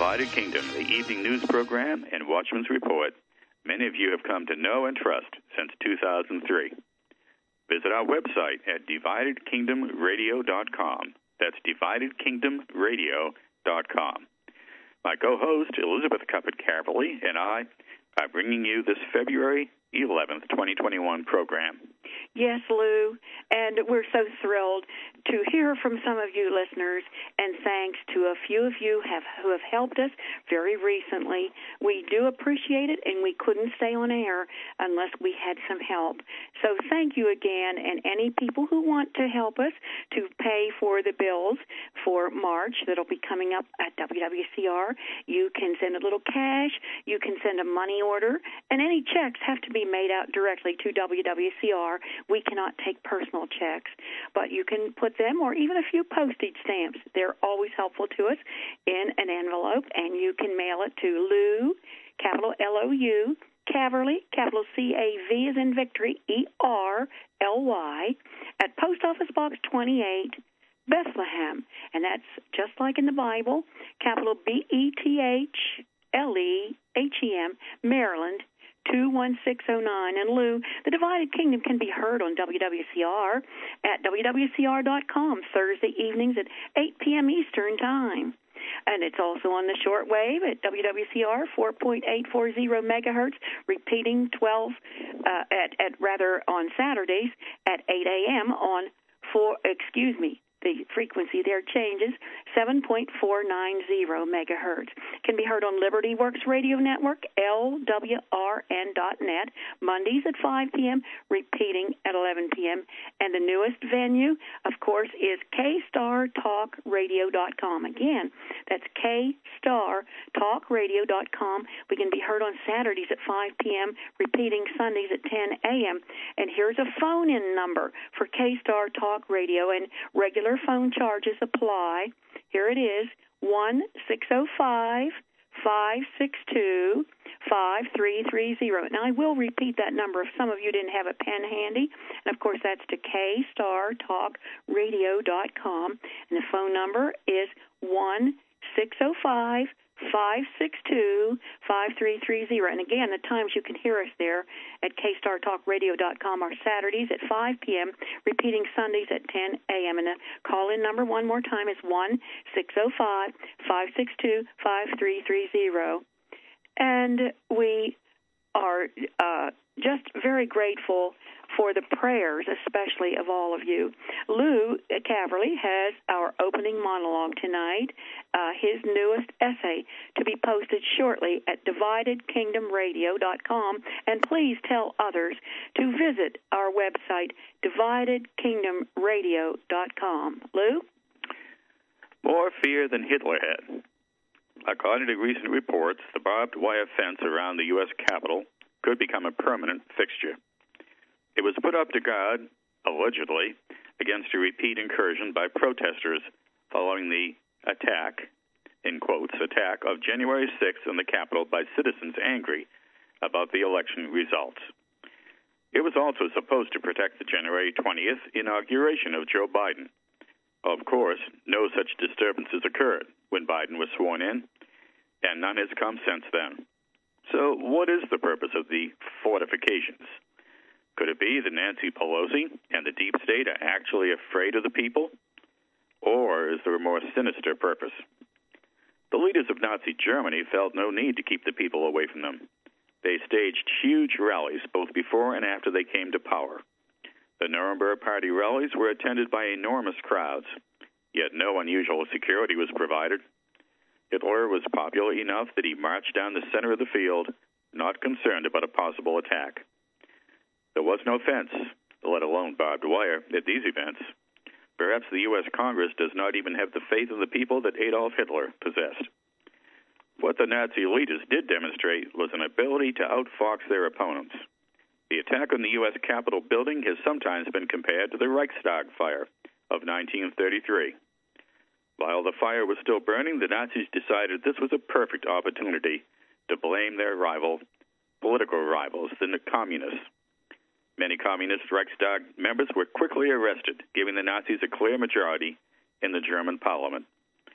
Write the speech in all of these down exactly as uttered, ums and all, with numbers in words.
Divided Kingdom, the evening news program and Watchman's Report many of you have come to know and trust since two thousand three. Visit our website at divided kingdom radio dot com. That's divided kingdom radio dot com. My co-host, Elizabeth Cuppet-Caverly, and I are bringing you this February eleventh, twenty twenty-one program. Yes, Lou, and we're so thrilled to hear from some of you listeners, and thanks to a few of you have, who have helped us very recently. We do appreciate it, and we couldn't stay on air unless we had some help. So thank you again, and any people who want to help us to pay for the bills for March that'll be coming up at W W C R, you can send a little cash, you can send a money order, and any checks have to be made out directly to W W C R. We cannot take personal checks, but you can put them or even a few postage stamps. They're always helpful to us in an envelope, and you can mail it to Lou, capital L O U, Caverly, capital C A V as in victory, E R L Y, at Post Office Box twenty-eight, Bethlehem. And that's just like in the Bible, capital B E T H L E H E M, Maryland, two one six oh nine. And Lou, the Divided Kingdom can be heard on W W C R at W W C R dot com Thursday evenings at eight p.m. Eastern Time. And it's also on the shortwave at W W C R four point eight four zero megahertz, repeating twelve uh, at at rather on Saturdays at eight a.m. on four. Excuse me. The frequency there changes, seven point four nine zero megahertz. Can be heard on Liberty Works Radio Network, L W R N dot net, Mondays at five p.m., repeating at eleven p.m. And the newest venue, of course, is K Star Talk Radio dot com. Again, that's K Star Talk Radio dot com. We can be heard on Saturdays at five p.m., repeating Sundays at ten a.m. And here's a phone-in number for K Star Talk Radio, and regular phone charges apply. Here it is, one six oh five, five six two, five three three zero. Now, I will repeat that number if some of you didn't have a pen handy. And, of course, that's to K Star Talk Radio dot com. And the phone number is one six oh five, five six two, five three three zero. And again, the times you can hear us there at K Star Talk Radio dot com are Saturdays at five p.m., repeating Sundays at ten a.m. And the call-in number one more time is one six oh five, five six two, five three three zero. And we are uh, just very grateful for the prayers, especially of all of you. Lou Caverly has our opening monologue tonight, uh, his newest essay, to be posted shortly at divided kingdom radio dot com. And please tell others to visit our website, divided kingdom radio dot com. Lou? More fear than Hitler had. According to recent reports, the barbed wire fence around the U S Capitol could become a permanent fixture. It was put up to guard, allegedly, against a repeat incursion by protesters following the attack, in quotes, attack of January sixth in the Capitol by citizens angry about the election results. It was also supposed to protect the January twentieth inauguration of Joe Biden. Of course, no such disturbances occurred when Biden was sworn in, and none has come since then. So what is the purpose of the fortifications? Could it be that Nancy Pelosi and the deep state are actually afraid of the people? Or is there a more sinister purpose? The leaders of Nazi Germany felt no need to keep the people away from them. They staged huge rallies both before and after they came to power. The Nuremberg Party rallies were attended by enormous crowds, yet no unusual security was provided. Hitler was popular enough that he marched down the center of the field, not concerned about a possible attack. There was no fence, let alone barbed wire, at these events. Perhaps the U S Congress does not even have the faith of the people that Adolf Hitler possessed. What the Nazi leaders did demonstrate was an ability to outfox their opponents. The attack on the U S Capitol building has sometimes been compared to the Reichstag fire of nineteen thirty-three. While the fire was still burning, the Nazis decided this was a perfect opportunity to blame their rival, political rivals, the communists. Many communist Reichstag members were quickly arrested, giving the Nazis a clear majority in the German parliament.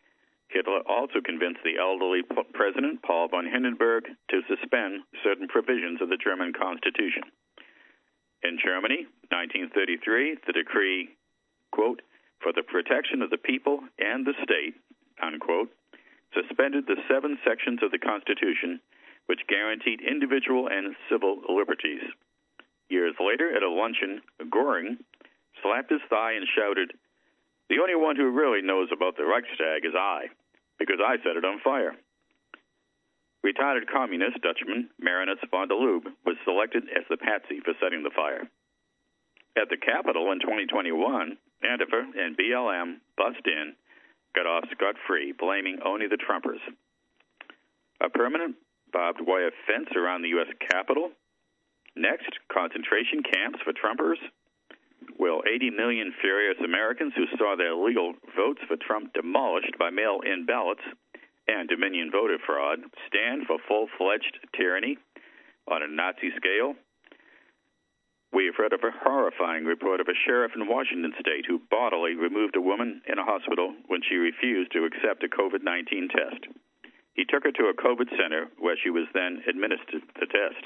Hitler also convinced the elderly President Paul von Hindenburg to suspend certain provisions of the German Constitution. In Germany, nineteen thirty-three, the decree, quote, for the protection of the people and the state, unquote, suspended the seven sections of the Constitution which guaranteed individual and civil liberties. Years later, at a luncheon, Göring slapped his thigh and shouted, "The only one who really knows about the Reichstag is I, because I set it on fire." Retired communist Dutchman Marinus von der Lubbe was selected as the patsy for setting the fire. At the Capitol in twenty twenty-one, Antifa and B L M bussed in, got off scot-free, blaming only the Trumpers. A permanent barbed wire fence around the U S Capitol. Next, concentration camps for Trumpers. Will eighty million furious Americans who saw their legal votes for Trump demolished by mail-in ballots and Dominion voter fraud stand for full-fledged tyranny on a Nazi scale? We have heard of a horrifying report of a sheriff in Washington state who bodily removed a woman in a hospital when she refused to accept a COVID nineteen test. He took her to a COVID center where she was then administered the test.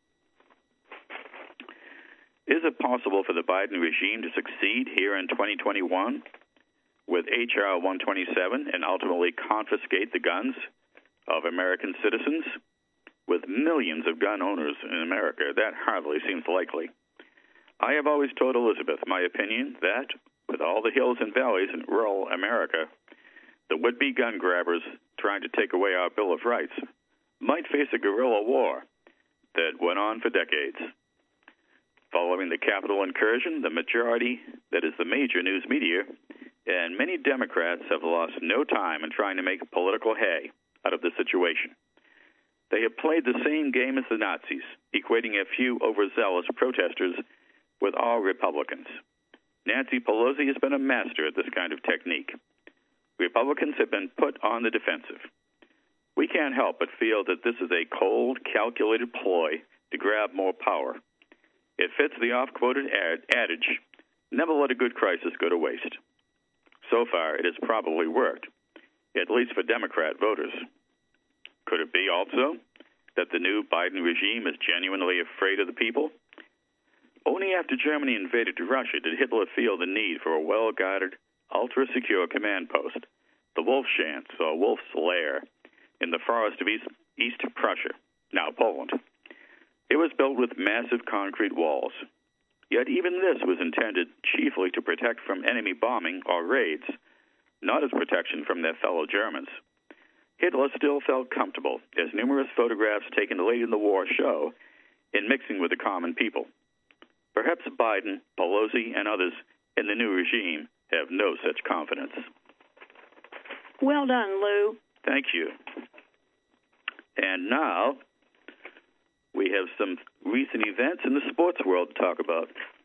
Is it possible for the Biden regime to succeed here in twenty twenty-one with H R one twenty-seven and ultimately confiscate the guns of American citizens? With millions of gun owners in America, that hardly seems likely. I have always told Elizabeth my opinion that, with all the hills and valleys in rural America, the would-be gun grabbers trying to take away our Bill of Rights might face a guerrilla war that went on for decades. Following the Capitol incursion, the majority, that is the major news media, and many Democrats have lost no time in trying to make political hay out of the situation. They have played the same game as the Nazis, equating a few overzealous protesters with all Republicans. Nancy Pelosi has been a master at this kind of technique. Republicans have been put on the defensive. We can't help but feel that this is a cold, calculated ploy to grab more power. It fits the oft-quoted ad- adage, never let a good crisis go to waste. So far, it has probably worked, at least for Democrat voters. Could it be also that the new Biden regime is genuinely afraid of the people? Only after Germany invaded Russia did Hitler feel the need for a well-guarded, ultra-secure command post, the Wolfschanz, or Wolf's Lair, in the forest of East, East Prussia, now Poland. It was built with massive concrete walls. Yet even this was intended chiefly to protect from enemy bombing or raids, not as protection from their fellow Germans. Hitler still felt comfortable, as numerous photographs taken late in the war show, in mixing with the common people. Perhaps Biden, Pelosi, and others in the new regime have no such confidence. Well done, Lou. Thank you. And now we have some recent events in the sports world to talk about.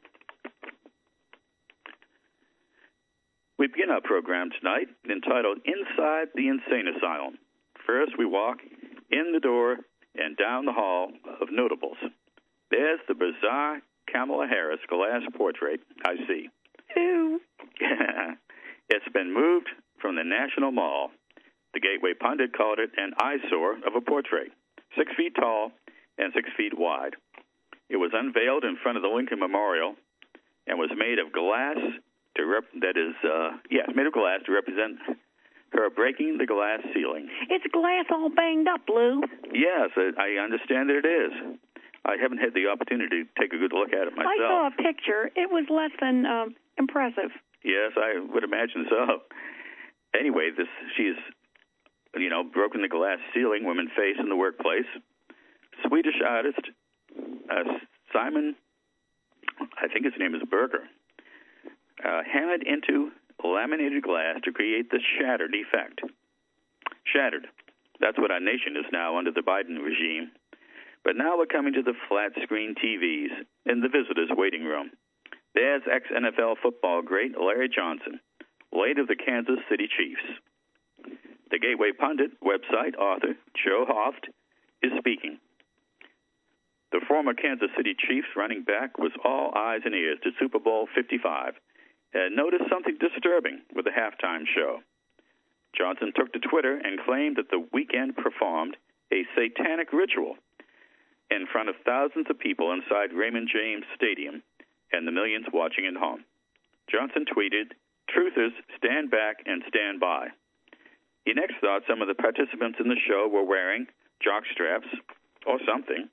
We begin our program tonight entitled Inside the Insane Asylum. First, we walk in the door and down the hall of notables. There's the bizarre Kamala Harris glass portrait I see. Who? It's been moved from the National Mall. The Gateway Pundit called it an eyesore of a portrait, six feet tall and six feet wide. It was unveiled in front of the Lincoln Memorial and was made of glass to rep- that is, uh, yes, made of glass to represent her breaking the glass ceiling. It's glass all banged up, Lou. Yes, I understand that it is. I haven't had the opportunity to take a good look at it myself. I saw a picture. It was less than um, impressive. Yes, I would imagine so. Anyway, this she's, you know, broken the glass ceiling women face in the workplace. Swedish artist uh, Simon, I think his name is Berger, uh, hammered into laminated glass to create the shattered effect. Shattered. That's what our nation is now under the Biden regime. But now we're coming to the flat-screen T Vs in the visitors' waiting room. There's ex-N F L football great Larry Johnson, late of the Kansas City Chiefs. The Gateway Pundit website author Joe Hoft is speaking. The former Kansas City Chiefs running back was all eyes and ears to Super Bowl fifty-five and noticed something disturbing with the halftime show. Johnson took to Twitter and claimed that the weekend performed a satanic ritual in front of thousands of people inside Raymond James Stadium and the millions watching at home. Johnson tweeted, "Truthers, stand back and stand by." He next thought some of the participants in the show were wearing jock straps or something.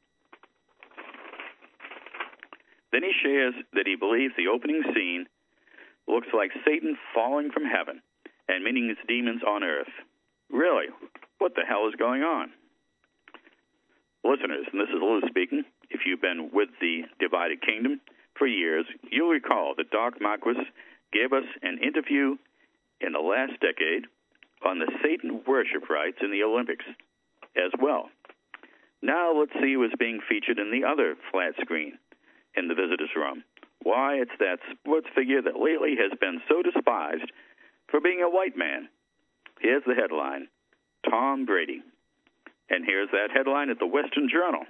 Then he shares that he believes the opening scene looks like Satan falling from heaven and meeting his demons on earth. Really? What the hell is going on? Listeners, and this is Lou speaking, if you've been with the Divided Kingdom for years, you'll recall that Doc Marquis gave us an interview in the last decade on the Satan worship rites in the Olympics as well. Now let's see what's being featured in the other flat screen in the visitor's room. Why, it's that sports figure that lately has been so despised for being a white man. Here's the headline, Tom Brady. And here's that headline at the Western Journal.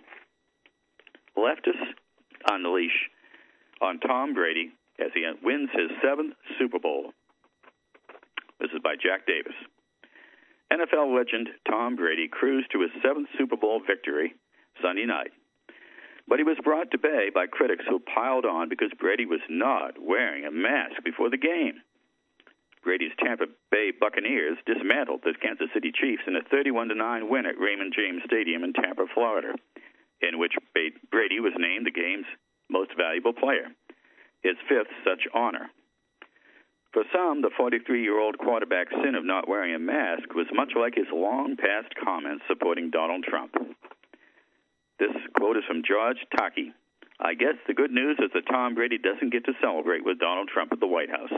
Leftists unleash on Tom Brady as he wins his seventh Super Bowl. This is by Jack Davis. N F L legend Tom Brady cruised to his seventh Super Bowl victory Sunday night. But he was brought to bay by critics who piled on because Brady was not wearing a mask before the game. Brady's Tampa Bay Buccaneers dismantled the Kansas City Chiefs in a thirty-one to nine win at Raymond James Stadium in Tampa, Florida, in which Brady was named the game's most valuable player, his fifth such honor. For some, the forty-three-year-old quarterback's sin of not wearing a mask was much like his long-past comments supporting Donald Trump. This quote is from George Takei. I guess the good news is that Tom Brady doesn't get to celebrate with Donald Trump at the White House.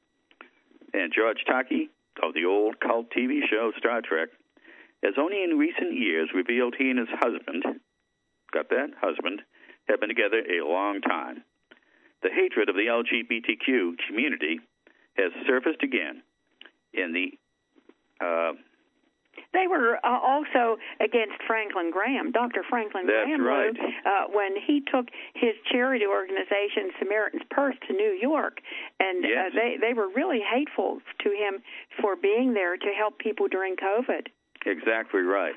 And George Takei, of the old cult T V show Star Trek, has only in recent years revealed he and his husband, got that, husband, have been together a long time. The hatred of the L G B T Q community has surfaced again in the... Uh, They were uh, also against Franklin Graham, Doctor Franklin That's Graham, right. Lou, uh, when he took his charity organization, Samaritan's Purse, to New York. And yes. uh, they, they were really hateful to him for being there to help people during COVID. Exactly right.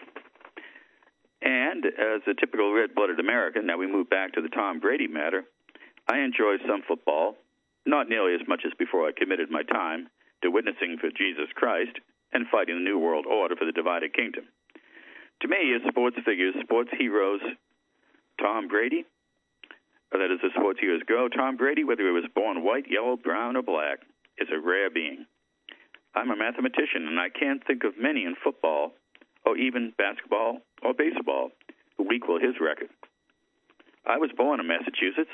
And as a typical red-blooded American, now we move back to the Tom Brady matter, I enjoy some football, not nearly as much as before I committed my time to witnessing for Jesus Christ and fighting the New World Order for the Divided Kingdom. To me, as sports figures, sports heroes, Tom Brady, or that is as sports heroes go, Tom Brady, whether he was born white, yellow, brown, or black, is a rare being. I'm a mathematician, and I can't think of many in football, or even basketball or baseball, who equal his record. I was born in Massachusetts,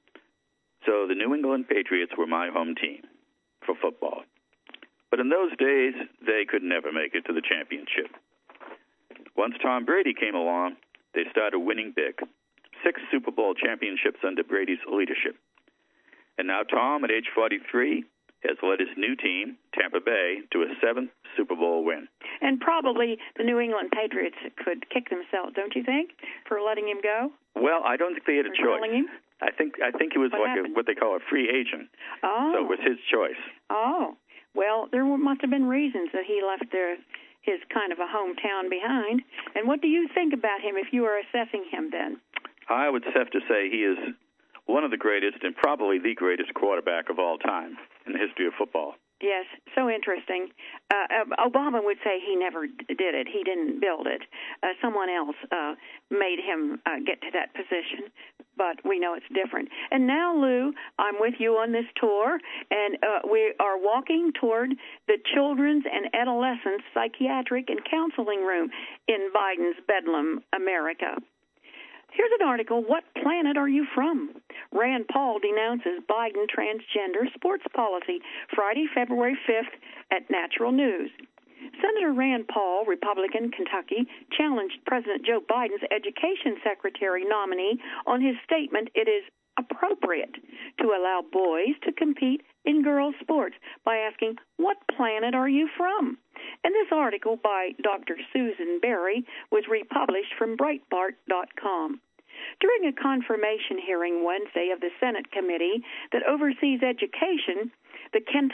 so the New England Patriots were my home team for football. But in those days, they could never make it to the championship. Once Tom Brady came along, they started winning big. Six Super Bowl championships under Brady's leadership. And now Tom, at age forty-three, has led his new team, Tampa Bay, to a seventh Super Bowl win. And probably the New England Patriots could kick themselves, don't you think, for letting him go? Well, I don't think they had a for choice. Him? I think I think he was What like a, what they call a free agent. Oh. So it was his choice. Oh. Well, there must have been reasons that he left their, his kind of a hometown behind. And what do you think about him if you were assessing him then? I would have to say he is one of the greatest and probably the greatest quarterback of all time in the history of football. Yes, so interesting. Uh, Obama would say he never did it. He didn't build it. Uh, someone else uh, made him uh, get to that position, but we know it's different. And now, Lou, I'm with you on this tour, and uh, we are walking toward the Children's and Adolescents Psychiatric and Counseling Room in Biden's Bedlam, America. Here's an article, What Planet Are You From? Rand Paul denounces Biden transgender sports policy, Friday, February fifth at Natural News. Senator Rand Paul, Republican, Kentucky, challenged President Joe Biden's education secretary nominee on his statement it is appropriate to allow boys to compete in girls' sports by asking, what planet are you from? And this article by Doctor Susan Berry was republished from Breitbart dot com. During a confirmation hearing Wednesday of the Senate committee that oversees education, the Kentucky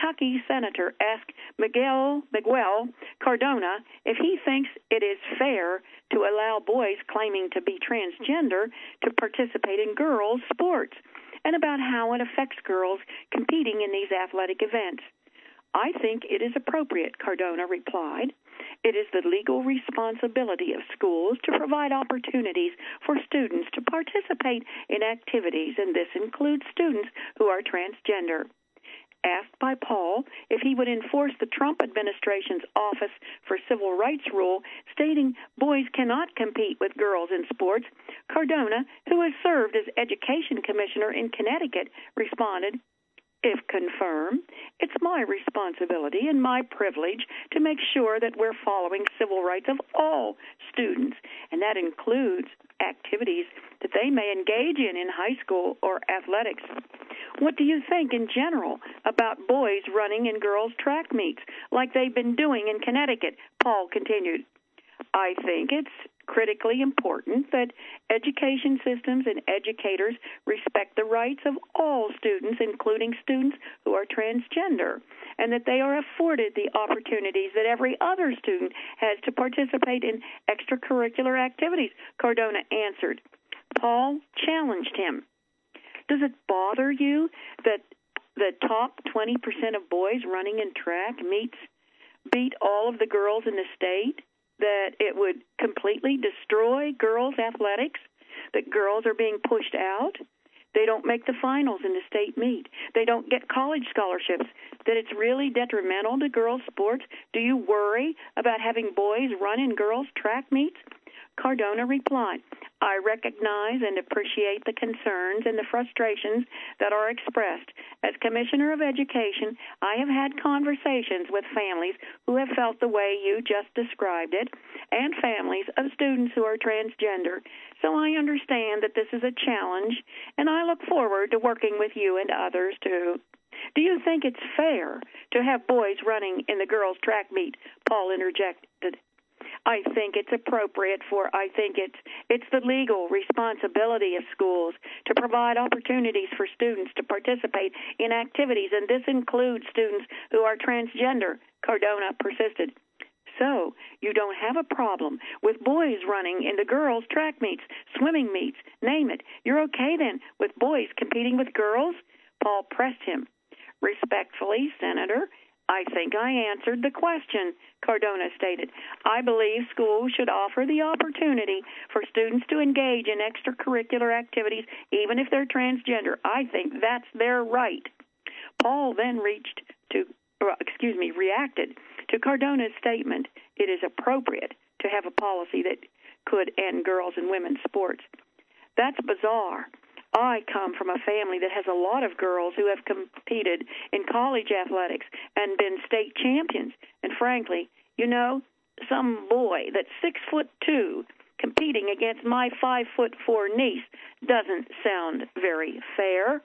Kentucky senator asked Miguel Miguel Cardona if he thinks it is fair to allow boys claiming to be transgender to participate in girls' sports, and about how it affects girls competing in these athletic events. I think it is appropriate, Cardona replied. It is the legal responsibility of schools to provide opportunities for students to participate in activities, and this includes students who are transgender. Asked by Paul if he would enforce the Trump administration's Office for Civil Rights rule stating boys cannot compete with girls in sports, Cardona, who has served as education commissioner in Connecticut, responded, "If confirmed, it's my responsibility and my privilege to make sure that we're following civil rights of all students, and that includes activities that they may engage in in high school or athletics. What do you think in general about boys running in girls' track meets like they've been doing in Connecticut?" Paul continued. "I think it's critically important that education systems and educators respect the rights of all students, including students who are transgender, and that they are afforded the opportunities that every other student has to participate in extracurricular activities," Cardona answered. Paul challenged him. "Does it bother you that the top twenty percent of boys running in track meets beat all of the girls in the state? That it would completely destroy girls' athletics? That girls are being pushed out? They don't make the finals in the state meet. They don't get college scholarships. That it's really detrimental to girls' sports? Do you worry about having boys run in girls' track meets?" Cardona replied, "I recognize and appreciate the concerns and the frustrations that are expressed. As Commissioner of Education, I have had conversations with families who have felt the way you just described it, and families of students who are transgender. So I understand that this is a challenge, and I look forward to working with you and others too." "Do you think it's fair to have boys running in the girls' track meet?" Paul interjected. "I think it's appropriate for, I think it's it's the legal responsibility of schools to provide opportunities for students to participate in activities, and this includes students who are transgender," Cardona persisted. "So you don't have a problem with boys running in the girls' track meets, swimming meets, name it. You're okay then with boys competing with girls?" Paul pressed him. "Respectfully, Senator, I think I answered the question," Cardona stated. "I believe schools should offer the opportunity for students to engage in extracurricular activities, even if they're transgender. I think that's their right." Paul then reached to, or, excuse me, reacted to Cardona's statement, "It is appropriate to have a policy that could end girls' and women's sports." "That's bizarre. I come from a family that has a lot of girls who have competed in college athletics and been state champions. And frankly, you know, some boy that's six foot two competing against my five foot four niece doesn't sound very fair."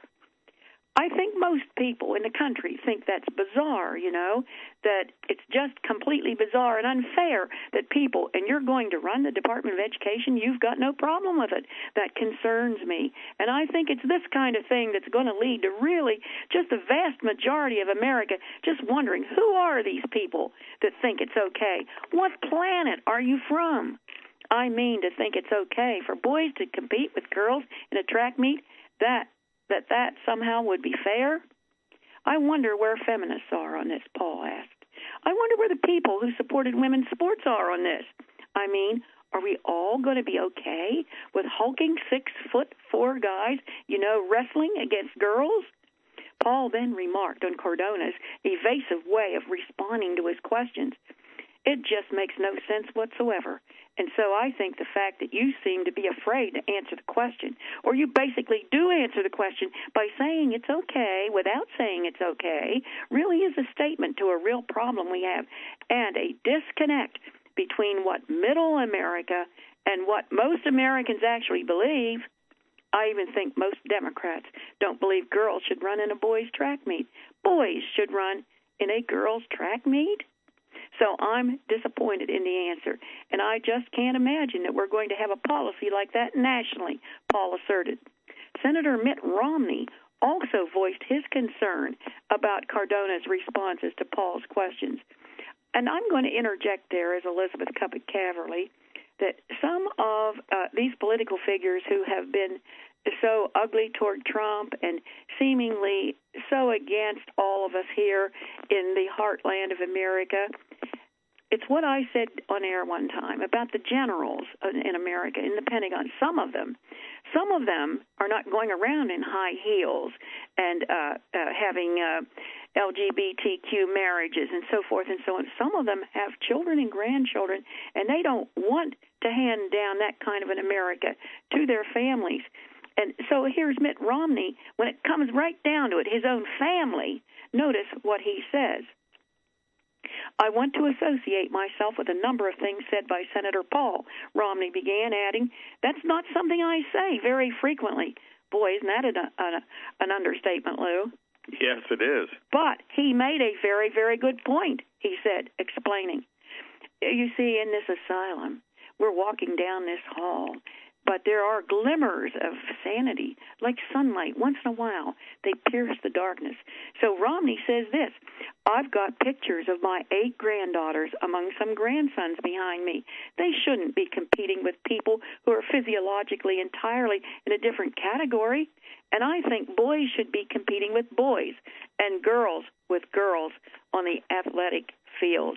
I think most people in the country think that's bizarre, you know, that it's just completely bizarre and unfair that people, and you're going to run the Department of Education, you've got no problem with it. That concerns me. And I think it's this kind of thing that's going to lead to really just the vast majority of America just wondering, who are these people that think it's okay? What planet are you from? I mean, to think it's okay for boys to compete with girls in a track meet, that that that somehow would be fair? I wonder where feminists are on this, Paul asked. I wonder where the people who supported women's sports are on this. I mean, are we all going to be okay with hulking six-foot-four guys, you know, wrestling against girls? Paul then remarked on Cardona's evasive way of responding to his questions. It just makes no sense whatsoever. And so I think the fact that you seem to be afraid to answer the question, or you basically do answer the question by saying it's okay without saying it's okay, really is a statement to a real problem we have and a disconnect between what middle America and what most Americans actually believe. I even think most Democrats don't believe girls should run in a boys' track meet. Boys should run in a girls' track meet? So I'm disappointed in the answer, and I just can't imagine that we're going to have a policy like that nationally, Paul asserted. Senator Mitt Romney also voiced his concern about Cardona's responses to Paul's questions. And I'm going to interject there as Elizabeth Cuppet-Caverly that some of uh, these political figures who have been so ugly toward Trump and seemingly so against all of us here in the heartland of America, it's what I said on air one time about the generals in America, in the Pentagon. Some of them, some of them are not going around in high heels and uh, uh, having uh, L G B T Q marriages and so forth and so on. Some of them have children and grandchildren, and they don't want to hand down that kind of an America to their families. And so here's Mitt Romney. When it comes right down to it, his own family, notice what he says. I want to associate myself with a number of things said by Senator Paul, Romney began, adding, that's not something I say very frequently. Boy, isn't that an, an, an understatement, Lou? Yes, it is. But he made a very, very good point, he said, explaining. You see, in this asylum, we're walking down this hall, but there are glimmers of sanity, like sunlight. Once in a while, they pierce the darkness. So Romney says this, I've got pictures of my eight granddaughters among some grandsons behind me. They shouldn't be competing with people who are physiologically entirely in a different category. And I think boys should be competing with boys and girls with girls on the athletic field.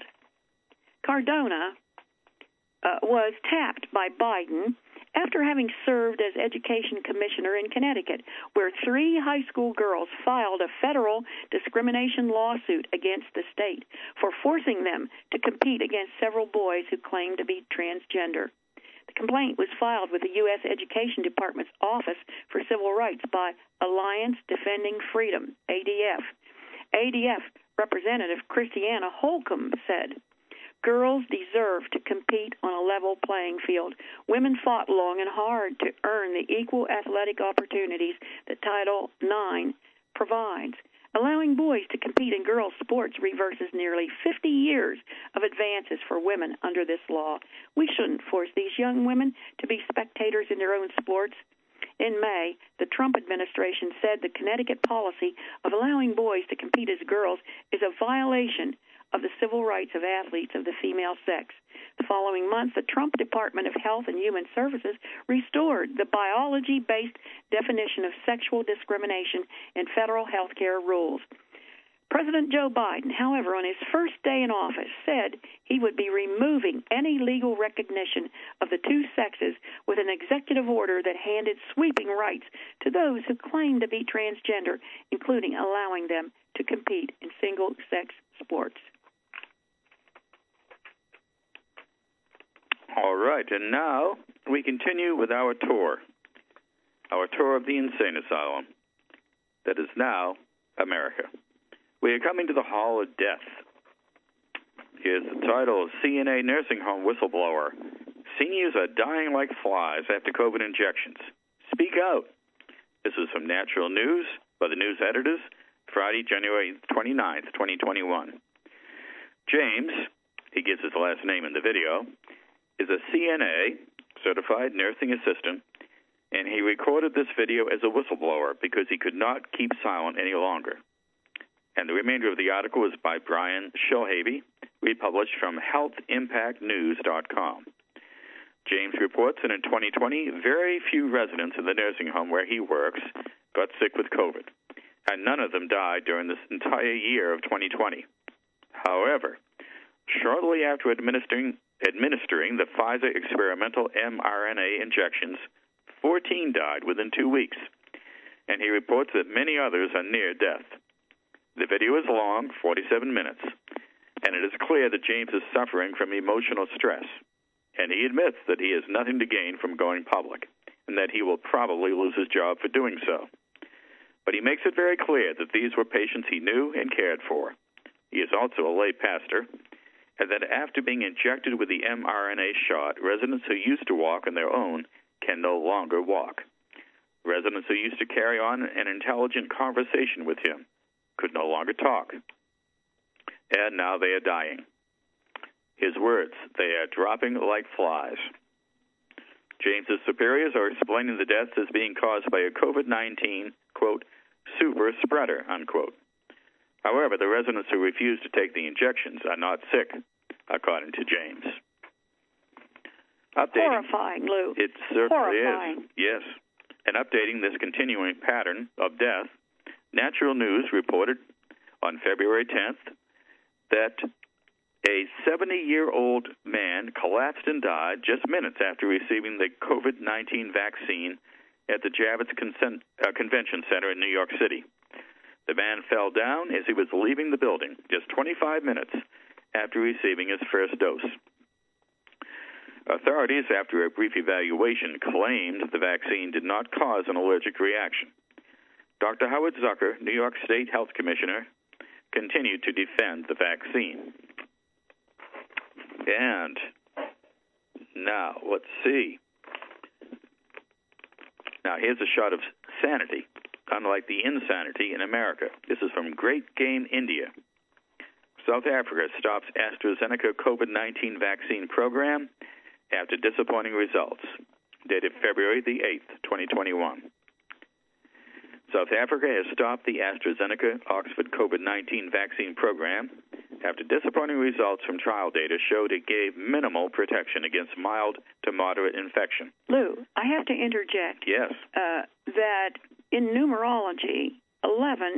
Cardona uh, was tapped by Biden after having served as education commissioner in Connecticut, where three high school girls filed a federal discrimination lawsuit against the state for forcing them to compete against several boys who claimed to be transgender. The complaint was filed with the U S Education Department's Office for Civil Rights by Alliance Defending Freedom, A D F. A D F Representative Christiana Holcomb said, girls deserve to compete on a level playing field. Women fought long and hard to earn the equal athletic opportunities that Title nine provides. Allowing boys to compete in girls' sports reverses nearly fifty years of advances for women under this law. We shouldn't force these young women to be spectators in their own sports. In May, the Trump administration said the Connecticut policy of allowing boys to compete as girls is a violation of the civil rights of athletes of the female sex. The following month, the Trump Department of Health and Human Services restored the biology-based definition of sexual discrimination in federal health care rules. President Joe Biden, however, on his first day in office, said he would be removing any legal recognition of the two sexes with an executive order that handed sweeping rights to those who claim to be transgender, including allowing them to compete in single-sex sports. All right, and now we continue with our tour, our tour of the insane asylum that is now America. We are coming to the Hall of Death. Here's the title, C N A Nursing Home Whistleblower. Seniors are dying like flies after COVID injections. Speak out. This is from Natural News by the news editors, Friday, January twenty-ninth, twenty twenty-one. James, he gives his last name in the video, is a C N A, certified nursing assistant, and he recorded this video as a whistleblower because he could not keep silent any longer. And the remainder of the article is by Brian Shilhaby, republished from health impact news dot com. James reports that in twenty twenty, very few residents in the nursing home where he works got sick with COVID, and none of them died during this entire year of twenty twenty. However, shortly after administering administering the Pfizer experimental mRNA injections, fourteen died within two weeks, and he reports that many others are near death. The video is long, forty-seven minutes, and it is clear that James is suffering from emotional stress, and he admits that he has nothing to gain from going public, and that he will probably lose his job for doing so. But he makes it very clear that these were patients he knew and cared for. He is also a lay pastor, and that after being injected with the mRNA shot, residents who used to walk on their own can no longer walk. Residents who used to carry on an intelligent conversation with him could no longer talk. And now they are dying. His words, they are dropping like flies. James's superiors are explaining the deaths as being caused by a COVID nineteen, quote, super spreader, unquote. However, the residents who refuse to take the injections are not sick, according to James. Updating, horrifying, Lou. It certainly horrifying. is, yes. And updating this continuing pattern of death, Natural News reported on February tenth that a seventy-year-old man collapsed and died just minutes after receiving the COVID nineteen vaccine at the Javits Consent, uh, Convention Center in New York City. The man fell down as he was leaving the building just twenty-five minutes after receiving his first dose. Authorities, after a brief evaluation, claimed the vaccine did not cause an allergic reaction. Doctor Howard Zucker, New York State Health Commissioner, continued to defend the vaccine. And now, let's see. Now, here's a shot of sanity, unlike the insanity in America. This is from Great Game India. South Africa stops AstraZeneca COVID nineteen vaccine program after disappointing results. Dated February the eighth, twenty twenty-one. South Africa has stopped the AstraZeneca Oxford COVID nineteen vaccine program after disappointing results from trial data showed it gave minimal protection against mild to moderate infection. Lou, I have to interject. Yes. Uh, that in numerology, eleven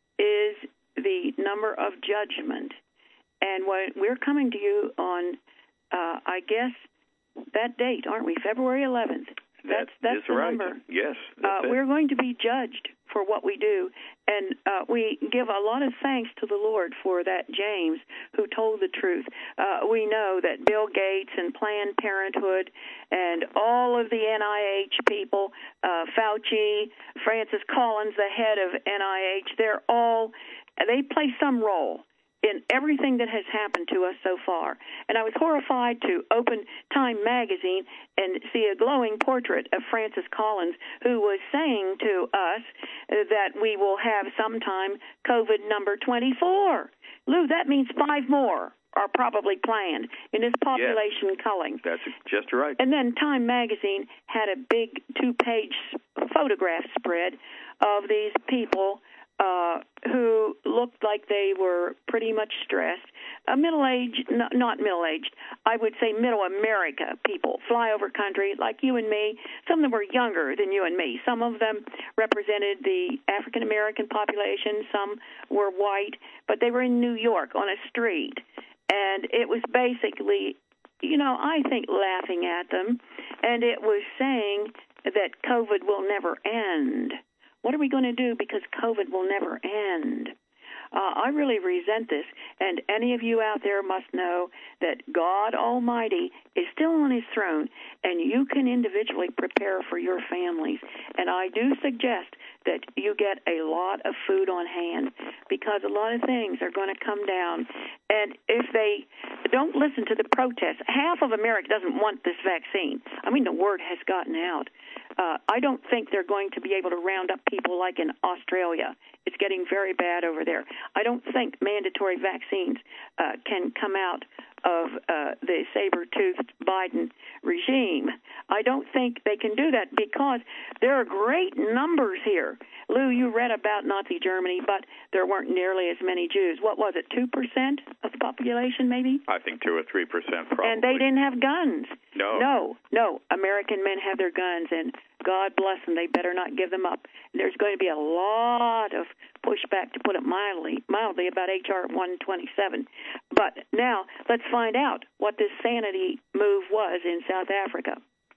is the number of judgment. And when we're coming to you on, uh, I guess, that date, aren't we? February eleventh. That's that's is the right. number. Yes. Uh, we're going to be judged for what we do, and uh, we give a lot of thanks to the Lord for that James who told the truth. Uh, we know that Bill Gates and Planned Parenthood and all of the N I H people, uh, Fauci, Francis Collins, the head of N I H, they're all, they play some role in everything that has happened to us so far. And I was horrified to open Time magazine and see a glowing portrait of Francis Collins, who was saying to us that we will have sometime COVID number twenty-four. Lou, that means five more are probably planned in this population yes. culling. That's just right. And then Time magazine had a big two-page photograph spread of these people Uh, who looked like they were pretty much stressed, uh, middle-aged, no, not middle-aged, I would say middle America people, flyover country like you and me. Some of them were younger than you and me. Some of them represented the African-American population. Some were white, but they were in New York on a street. And it was basically, you know, I think laughing at them, and it was saying that COVID will never end. What are we going to do because COVID will never end? Uh, I really resent this, and any of you out there must know that God Almighty is still on his throne, and you can individually prepare for your families. And I do suggest that you get a lot of food on hand, because a lot of things are going to come down. And if they don't listen to the protests, half of America doesn't want this vaccine. I mean, the word has gotten out. Uh, I don't think they're going to be able to round up people like in Australia. It's getting very bad over there. I don't think mandatory vaccines uh, can come out of uh, the saber-toothed Biden regime. I don't think they can do that because there are great numbers here. Lou, you read about Nazi Germany, but there weren't nearly as many Jews. What was it, two percent of the population maybe? I think two or three percent probably. And they didn't have guns. No. No, no. American men have their guns, and God bless them. They better not give them up. There's going to be a lot of pushback, to put it mildly, mildly about H R one twenty-seven. But now let's find out what this sanity move was in South Africa.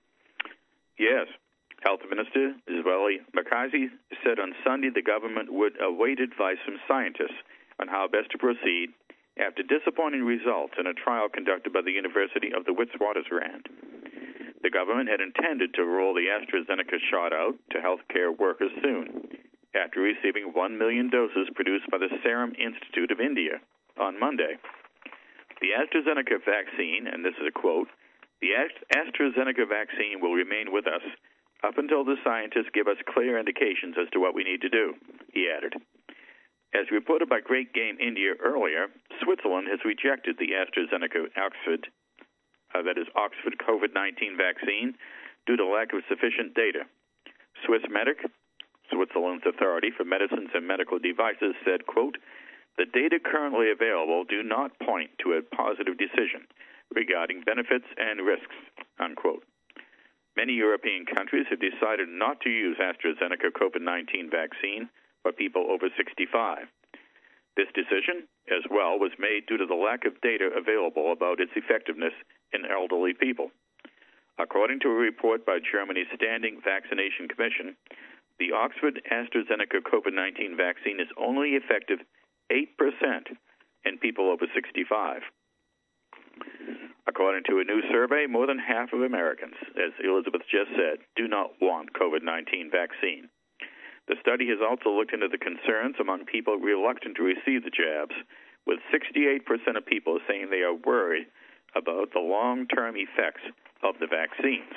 Yes. Health Minister Zweli Mkhize said on Sunday the government would await advice from scientists on how best to proceed after disappointing results in a trial conducted by the University of the Witwatersrand. The government had intended to roll the AstraZeneca shot out to healthcare workers soon, after receiving one million doses produced by the Serum Institute of India on Monday. The AstraZeneca vaccine, and this is a quote, "The AstraZeneca vaccine will remain with us up until the scientists give us clear indications as to what we need to do," he added. As reported by Great Game India earlier, Switzerland has rejected the AstraZeneca Oxford, uh, that is Oxford COVID nineteen vaccine, due to lack of sufficient data. Swissmedic, Switzerland's Authority for Medicines and Medical Devices said, quote, "The data currently available do not point to a positive decision regarding benefits and risks," unquote. Many European countries have decided not to use AstraZeneca COVID nineteen vaccine for people over sixty-five. This decision, as well, was made due to the lack of data available about its effectiveness in elderly people. According to a report by Germany's Standing Vaccination Commission, the Oxford AstraZeneca COVID nineteen vaccine is only effective eight percent in people over sixty-five. According to a new survey, more than half of Americans, as Elizabeth just said, do not want COVID nineteen vaccine. The study has also looked into the concerns among people reluctant to receive the jabs, with sixty-eight percent of people saying they are worried about the long-term effects of the vaccines.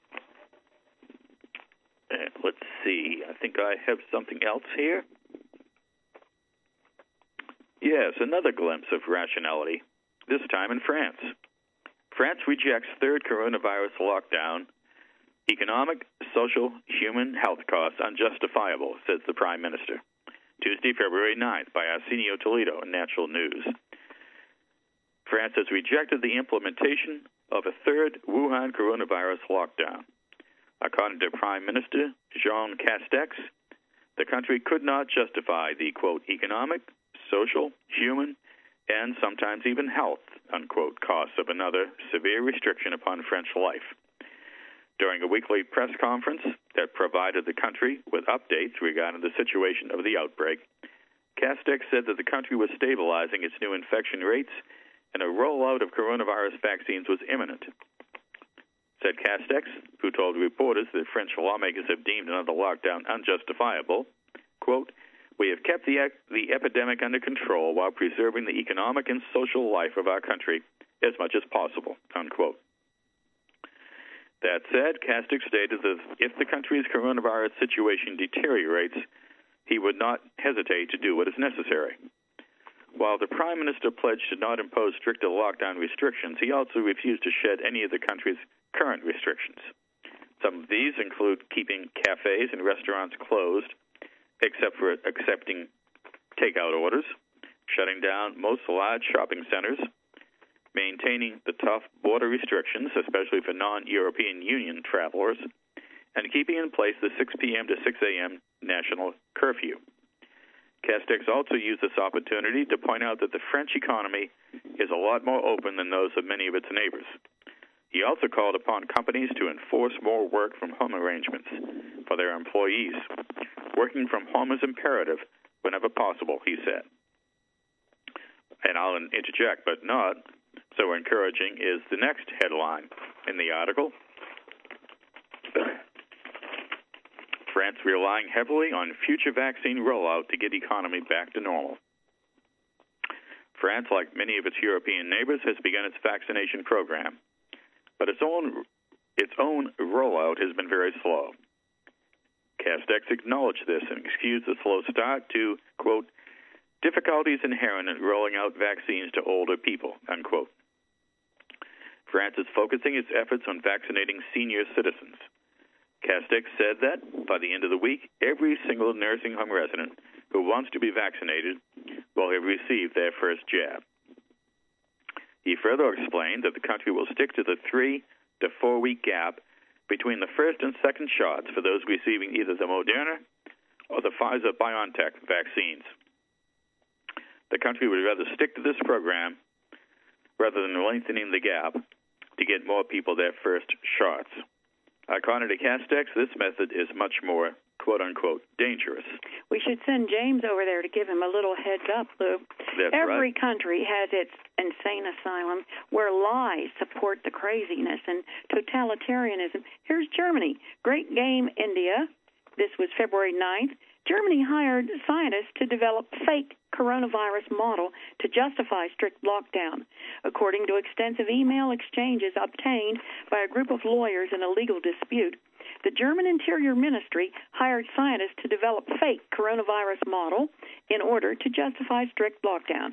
And let's see, I think I have something else here. Yes, another glimpse of rationality, this time in France. France rejects third coronavirus lockdown. Economic, social, human health costs unjustifiable, says the Prime Minister. Tuesday, February ninth, by Arsenio Toledo in Natural News. France has rejected the implementation of a third Wuhan coronavirus lockdown. According to Prime Minister Jean Castex, the country could not justify the, quote, economic, social, human, and sometimes even health, unquote, costs of another severe restriction upon French life. During a weekly press conference that provided the country with updates regarding the situation of the outbreak, Castex said that the country was stabilizing its new infection rates and a rollout of coronavirus vaccines was imminent. Said Castex, who told reporters that French lawmakers have deemed another lockdown unjustifiable, quote, "We have kept the, the epidemic under control while preserving the economic and social life of our country as much as possible," unquote. That said, Castex stated that if the country's coronavirus situation deteriorates, he would not hesitate to do what is necessary. While the Prime Minister pledged to not impose stricter lockdown restrictions, he also refused to shed any of the country's current restrictions. Some of these include keeping cafes and restaurants closed, except for accepting takeout orders, shutting down most large shopping centers, maintaining the tough border restrictions, especially for non-European Union travelers, and keeping in place the six p.m. to six a.m. national curfew. Castex also used this opportunity to point out that the French economy is a lot more open than those of many of its neighbors. He also called upon companies to enforce more work-from-home arrangements for their employees. Working from home is imperative whenever possible, he said. And I'll interject, but not so encouraging is the next headline in the article. France relying heavily on future vaccine rollout to get economy back to normal. France, like many of its European neighbors, has begun its vaccination program, but its own its own rollout has been very slow. Castex acknowledged this and excused the slow start to, quote, difficulties inherent in rolling out vaccines to older people, unquote. France is focusing its efforts on vaccinating senior citizens. Castex said that by the end of the week, every single nursing home resident who wants to be vaccinated will have received their first jab. He further explained that the country will stick to the three to four week gap between the first and second shots for those receiving either the Moderna or the Pfizer-BioNTech vaccines. The country would rather stick to this program rather than lengthening the gap to get more people their first shots. According to Castex, this method is much more, quote-unquote, dangerous. We should send James over there to give him a little heads up, Lou. That's Every right. country has its insane asylum where lies support the craziness and totalitarianism. Here's Germany. Great Game India. This was February ninth. Germany hired scientists to develop fake coronavirus model to justify strict lockdown. According to extensive email exchanges obtained by a group of lawyers in a legal dispute, the German Interior Ministry hired scientists to develop fake coronavirus model in order to justify strict lockdown.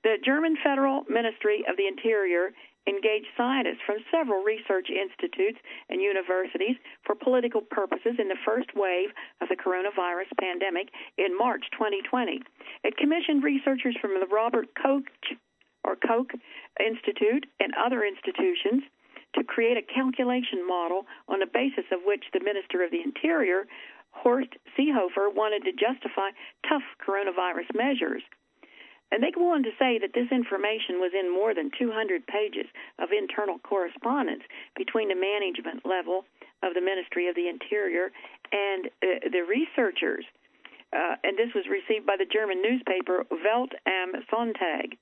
The German Federal Ministry of the Interior engaged scientists from several research institutes and universities for political purposes in the first wave of the coronavirus pandemic in March twenty twenty. It commissioned researchers from the Robert Koch or Koch Institute and other institutions to create a calculation model on the basis of which the Minister of the Interior, Horst Seehofer, wanted to justify tough coronavirus measures. And they go on to say that this information was in more than two hundred pages of internal correspondence between the management level of the Ministry of the Interior and uh, the researchers. Uh, and this was received by the German newspaper Welt am Sonntag.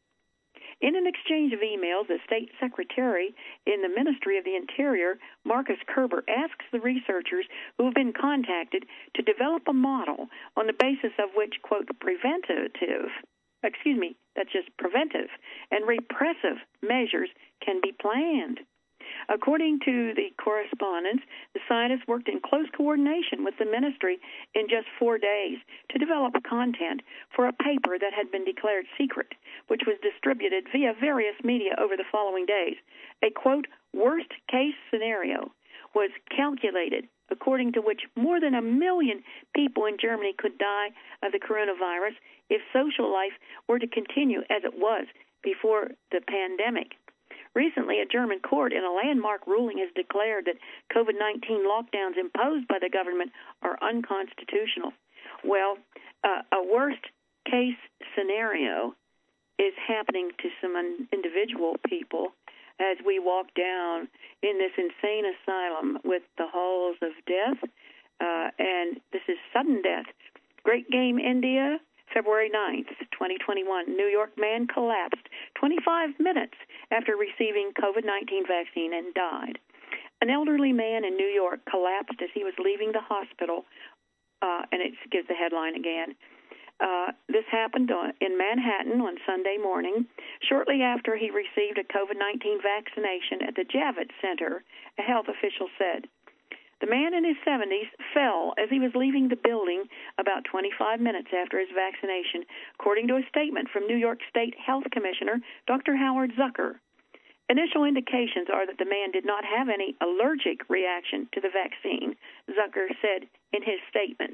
In an exchange of emails, the state secretary in the Ministry of the Interior, Markus Kerber, asks the researchers who have been contacted to develop a model on the basis of which, quote, preventative, excuse me, that's just preventive and repressive measures can be planned. According to the correspondence, the scientists worked in close coordination with the ministry in just four days to develop content for a paper that had been declared secret, which was distributed via various media over the following days. A, quote, worst-case scenario was calculated according to which more than a million people in Germany could die of the coronavirus if social life were to continue as it was before the pandemic. Recently, a German court in a landmark ruling has declared that COVID nineteen lockdowns imposed by the government are unconstitutional. Well, uh, a worst-case scenario is happening to some un- individual people as we walk down in this insane asylum with the halls of death, uh, and this is sudden death. Great Game, India, February ninth, twenty twenty-one. New York man collapsed twenty-five minutes after receiving COVID nineteen vaccine and died. An elderly man in New York collapsed as he was leaving the hospital, uh, and it gives the headline again. Uh, this happened on, in Manhattan on Sunday morning, shortly after he received a COVID nineteen vaccination at the Javits Center, a health official said. The man in his seventies fell as he was leaving the building about twenty-five minutes after his vaccination, according to a statement from New York State Health Commissioner Doctor Howard Zucker. Initial indications are that the man did not have any allergic reaction to the vaccine, Zucker said in his statement.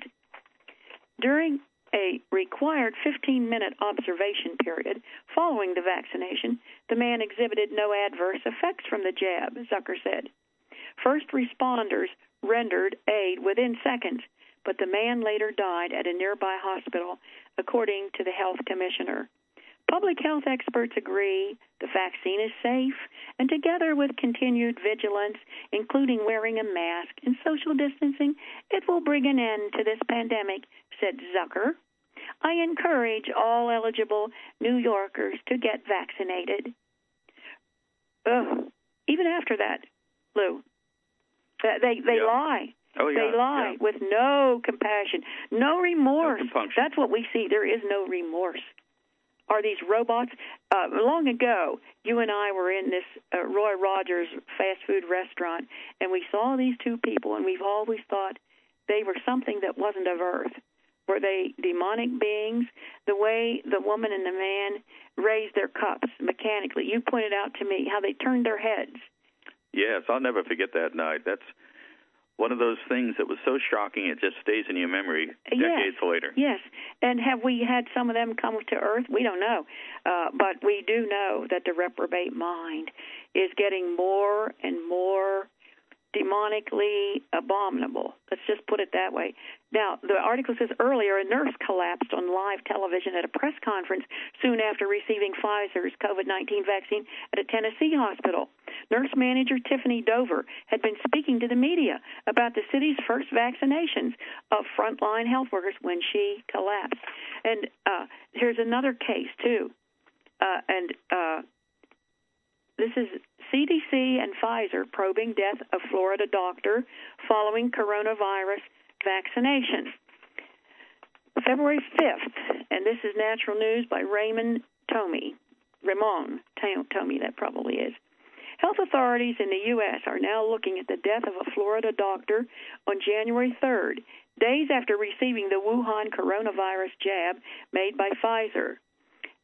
During a required fifteen-minute observation period following the vaccination, the man exhibited no adverse effects from the jab, Zucker said. First responders rendered aid within seconds, but the man later died at a nearby hospital, according to the health commissioner. Public health experts agree the vaccine is safe, and together with continued vigilance, including wearing a mask and social distancing, it will bring an end to this pandemic, said Zucker. I encourage all eligible New Yorkers to get vaccinated. Ugh. Even after that, Lou, they they yeah. lie. Oh, yeah. They lie yeah. with no compassion, no remorse. No compunction. That's what we see. There is no remorse. Are these robots? Uh, long ago, you and I were in this uh, Roy Rogers fast food restaurant, and we saw these two people, and we've always thought they were something that wasn't of Earth. Were they demonic beings? The way the woman and the man raised their cups mechanically. You pointed out to me how they turned their heads. Yes, I'll never forget that night. That's one of those things that was so shocking it just stays in your memory decades yes. later. Yes, and have we had some of them come to Earth? We don't know. Uh, but we do know that the reprobate mind is getting more and more demonically abominable. Let's just put it that way. Now, the article says earlier a nurse collapsed on live television at a press conference soon after receiving Pfizer's COVID nineteen vaccine at a Tennessee hospital. Nurse manager Tiffany Dover had been speaking to the media about the city's first vaccinations of frontline health workers when she collapsed. And uh, here's another case, too. Uh, and uh, this is C D C and Pfizer probing death of Florida doctor following coronavirus vaccination. February fifth, and this is Natural News by Raymond Tomey. Ramon Tomey, that probably is. Health authorities in the U S are now looking at the death of a Florida doctor on January third, days after receiving the Wuhan coronavirus jab made by Pfizer.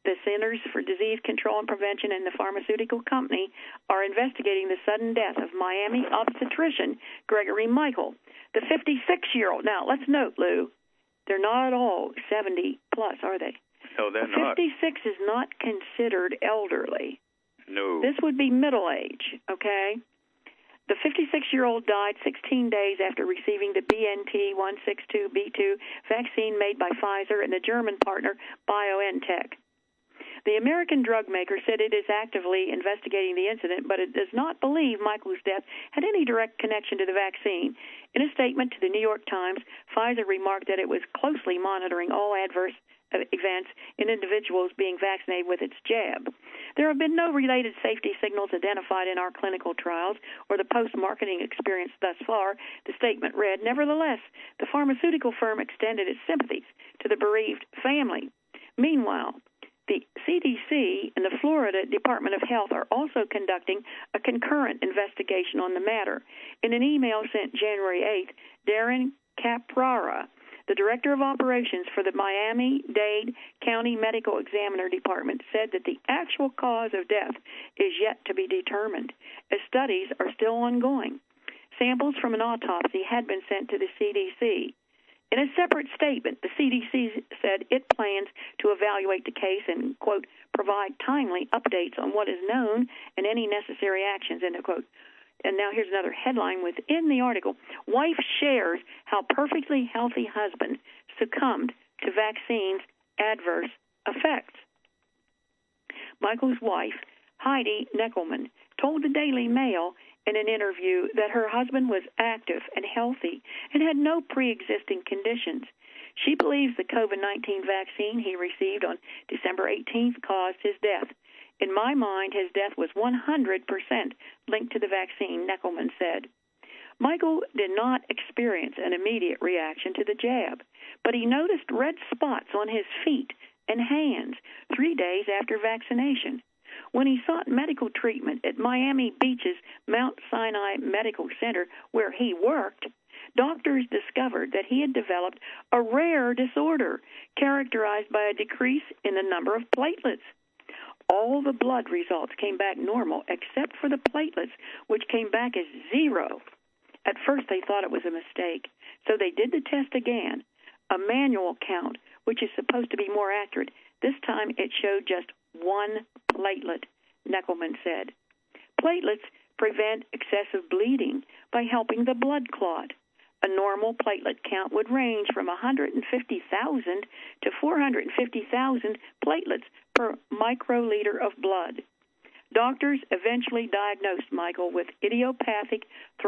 The Centers for Disease Control and Prevention and the pharmaceutical company are investigating the sudden death of Miami obstetrician Gregory Michael, the fifty-six-year-old. Now, let's note, Lou, they're not at all seventy plus, are they? No, they're not. fifty-six is not considered elderly. No. This would be middle age, okay? The fifty-six-year-old died sixteen days after receiving the B N T one sixty-two B two vaccine made by Pfizer and the German partner BioNTech. The American drug maker said it is actively investigating the incident, but it does not believe Michael's death had any direct connection to the vaccine. In a statement to the New York Times, Pfizer remarked that it was closely monitoring all adverse events in individuals being vaccinated with its jab. There have been no related safety signals identified in our clinical trials or the post-marketing experience thus far, the statement read. Nevertheless, the pharmaceutical firm extended its sympathies to the bereaved family. Meanwhile, the C D C and the Florida Department of Health are also conducting a concurrent investigation on the matter. In an email sent January eighth, Darren Caprara, the Director of Operations for the Miami-Dade County Medical Examiner Department, said that the actual cause of death is yet to be determined, as studies are still ongoing. Samples from an autopsy had been sent to the C D C. In a separate statement, the C D C said it plans to evaluate the case and, quote, provide timely updates on what is known and any necessary actions, end of quote. And now here's another headline within the article. Wife shares how perfectly healthy husband succumbed to vaccine's adverse effects. Michael's wife, Heidi Neckelman, told the Daily Mail in an interview that her husband was active and healthy and had no pre-existing conditions. She believes the COVID nineteen vaccine he received on December eighteenth caused his death. In my mind, his death was one hundred percent linked to the vaccine, Neckelman said. Michael did not experience an immediate reaction to the jab, but he noticed red spots on his feet and hands three days after vaccination. When he sought medical treatment at Miami Beach's Mount Sinai Medical Center, where he worked, doctors discovered that he had developed a rare disorder characterized by a decrease in the number of platelets. All the blood results came back normal except for the platelets, which came back as zero. At first, they thought it was a mistake, so they did the test again, a manual count, which is supposed to be more accurate. This time, it showed just one platelet, Neckelman said. Platelets prevent excessive bleeding by helping the blood clot. A normal platelet count would range from one hundred fifty thousand to four hundred fifty thousand platelets per microliter of blood. Doctors eventually diagnosed Michael with idiopathic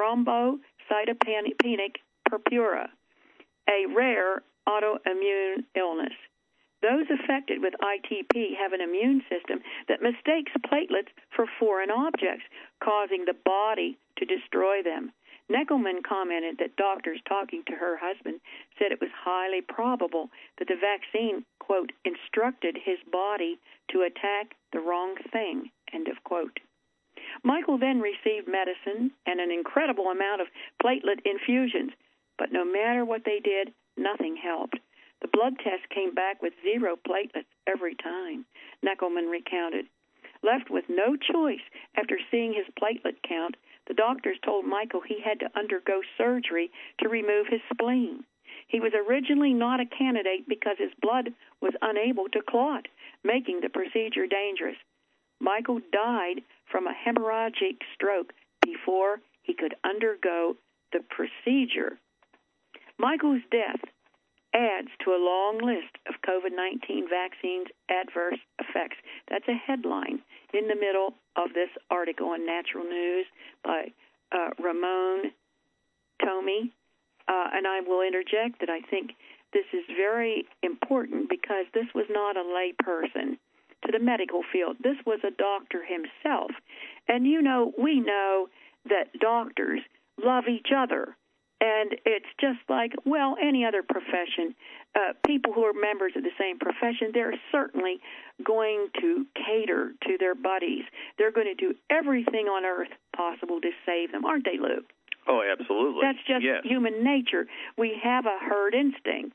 thrombocytopenic purpura, a rare autoimmune illness. Those affected with I T P have an immune system that mistakes platelets for foreign objects, causing the body to destroy them. Neckelman commented that doctors talking to her husband said it was highly probable that the vaccine, quote, instructed his body to attack the wrong thing, end of quote. Michael then received medicine and an incredible amount of platelet infusions, but no matter what they did, nothing helped. The blood test came back with zero platelets every time, Neckelman recounted. Left with no choice after seeing his platelet count, the doctors told Michael he had to undergo surgery to remove his spleen. He was originally not a candidate because his blood was unable to clot, making the procedure dangerous. Michael died from a hemorrhagic stroke before he could undergo the procedure. Michael's death adds to a long list of COVID nineteen vaccines' adverse effects. That's a headline in the middle of this article in Natural News by uh, Ramon Tomei. Uh, and I will interject that I think this is very important because this was not a lay person to the medical field. This was a doctor himself. And, you know, we know that doctors love each other. And it's just like, well, any other profession. Uh, people who are members of the same profession, they're certainly going to cater to their buddies. They're going to do everything on earth possible to save them, aren't they, Lou? Oh, absolutely. That's just yes. human nature. We have a herd instinct.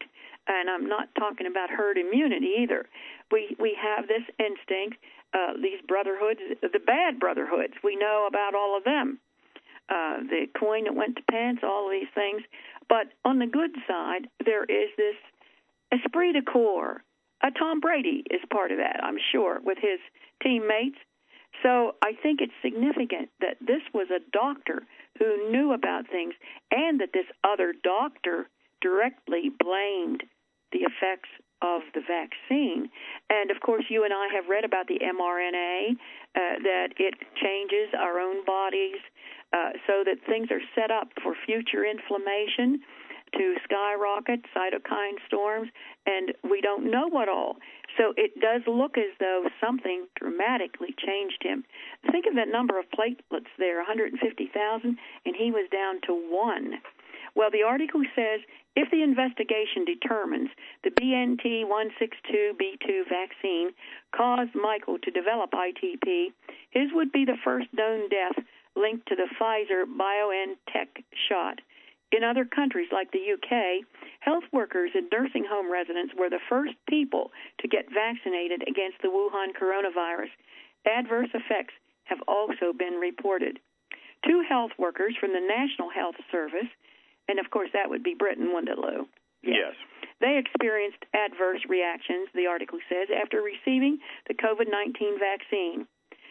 and I'm not talking about herd immunity either. We we have this instinct, uh, these brotherhoods, the bad brotherhoods. We know about all of them. Uh, the coin that went to pants, all of these things. But on the good side, there is this esprit de corps. Uh, Tom Brady is part of that, I'm sure, with his teammates. So I think it's significant that this was a doctor who knew about things and that this other doctor directly blamed the effects of the vaccine. And, of course, you and I have read about the mRNA, uh, that it changes our own bodies uh, so that things are set up for future inflammation, to skyrocket, cytokine storms, and we don't know what all. So it does look as though something dramatically changed him. Think of that number of platelets there, one hundred fifty thousand, and he was down to one. Well, the article says if the investigation determines the B N T one sixty-two B two vaccine caused Michael to develop I T P, his would be the first known death linked to the Pfizer BioNTech shot. In other countries like the U K, health workers and nursing home residents were the first people to get vaccinated against the Wuhan coronavirus. Adverse effects have also been reported. Two health workers from the National Health Service, and of course that would be Britain, wouldn't it, Lou? Yes. They experienced adverse reactions, the article says, after receiving the COVID nineteen vaccine.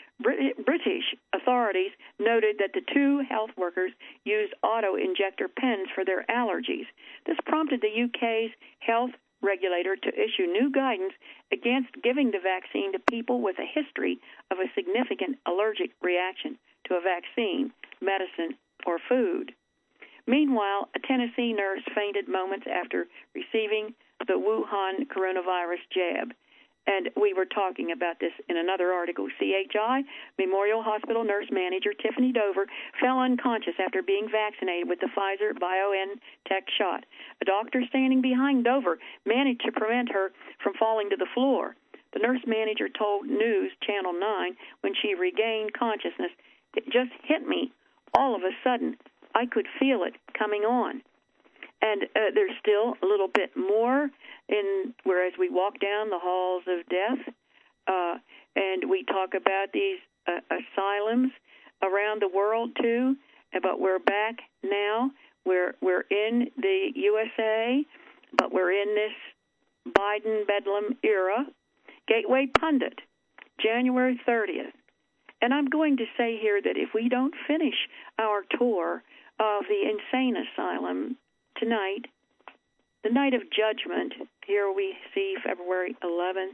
British authorities noted that the two health workers used auto-injector pens for their allergies. This prompted the U K's health regulator to issue new guidance against giving the vaccine to people with a history of a significant allergic reaction to a vaccine, medicine, or food. Meanwhile, a Tennessee nurse fainted moments after receiving the Wuhan coronavirus jab. And we were talking about this in another article. C H I, Memorial Hospital nurse manager Tiffany Dover, fell unconscious after being vaccinated with the Pfizer BioNTech shot. A doctor standing behind Dover managed to prevent her from falling to the floor. The nurse manager told News Channel nine when she regained consciousness, "It just hit me. All of a sudden, I could feel it coming on." And uh, there's still a little bit more in whereas we walk down the halls of death, uh, and we talk about these uh, asylums around the world too. But we're back now. We're we're in the U S A, but we're in this Biden Bedlam era. Gateway Pundit, January thirtieth. And I'm going to say here that if we don't finish our tour of the insane asylum tonight, the night of judgment, here we see February eleventh,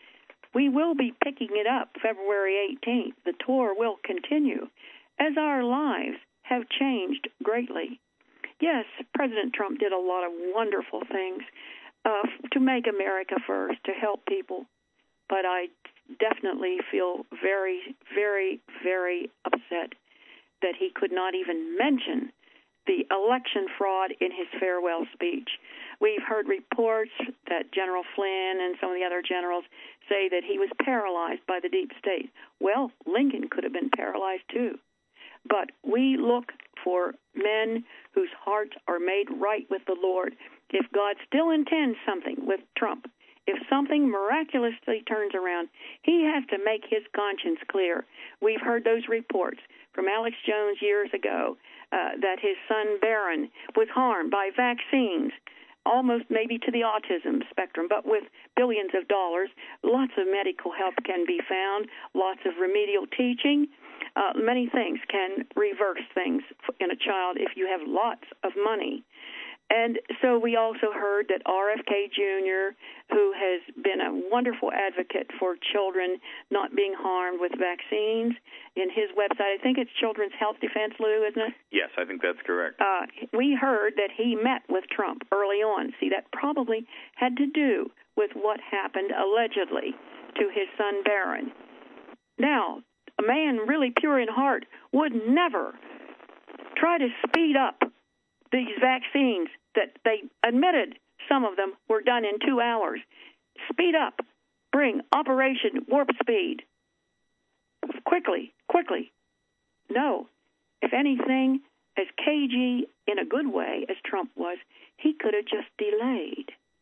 we will be picking it up February eighteenth. The tour will continue as our lives have changed greatly. Yes, President Trump did a lot of wonderful things uh, to make America first, to help people, but I definitely feel very, very, very upset that he could not even mention the election fraud in his farewell speech. We've heard reports that General Flynn and some of the other generals say that he was paralyzed by the deep state. Well, Lincoln could have been paralyzed too. But we look for men whose hearts are made right with the Lord. If God still intends something with Trump, if something miraculously turns around, he has to make his conscience clear. We've heard those reports from Alex Jones years ago uh, that his son Barron was harmed by vaccines, almost maybe to the autism spectrum, but with billions of dollars. Lots of medical help can be found, lots of remedial teaching. Uh, many things can reverse things in a child if you have lots of money. And so we also heard that R F K Junior, who has been a wonderful advocate for children not being harmed with vaccines, in his website, I think it's Children's Health Defense, Lou, isn't it? Yes, I think that's correct. Uh, we heard that he met with Trump early on. See, that probably had to do with what happened allegedly to his son Barron. Now, a man really pure in heart would never try to speed up these vaccines that they admitted some of them were done in two hours. Speed up. Bring Operation Warp Speed. Quickly, quickly. No. If anything, as cagey in a good way as Trump was, he could have just delayed.